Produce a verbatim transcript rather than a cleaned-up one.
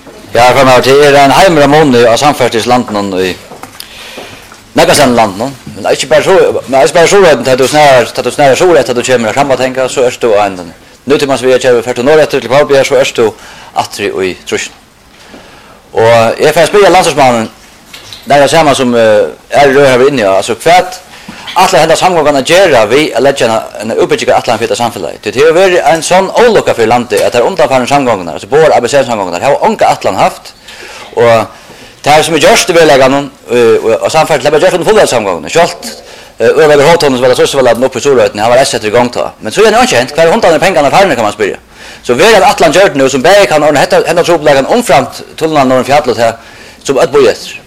Ja, för mig till en heimramon av samfärdselslanden i Nägasen land, no? Men inte bara så, men inte bara så att du snär, att du snär så rätt att du kommer kan man tänka så är det en. Nu till man så vi kör för till norr till Palbjerg så är det att vi i Truschen. Och jag får spela landsmannen där jag ser man som är rör inne alltså kvärt alla hända samgångarna gera vi lägga en uppbyggnad atlan för det samhället. Det är väl en sån ollucka för landet att det undanfallna samgångarna alltså både A B C samgångarna har onka atlan haft och det här som är just det vill lägga någon och samfällt lägga just en full samgång. Schalt över hoton så var det så väl att upp på storröten har varit sätter igång ta. Men så är det inte känt kvar hundarna pengarna farna kan man spela. Så vi är atlan gjort nu som bäg kan ordna hetta hända troplagan omframt tullnan norr fjället här som att bojet.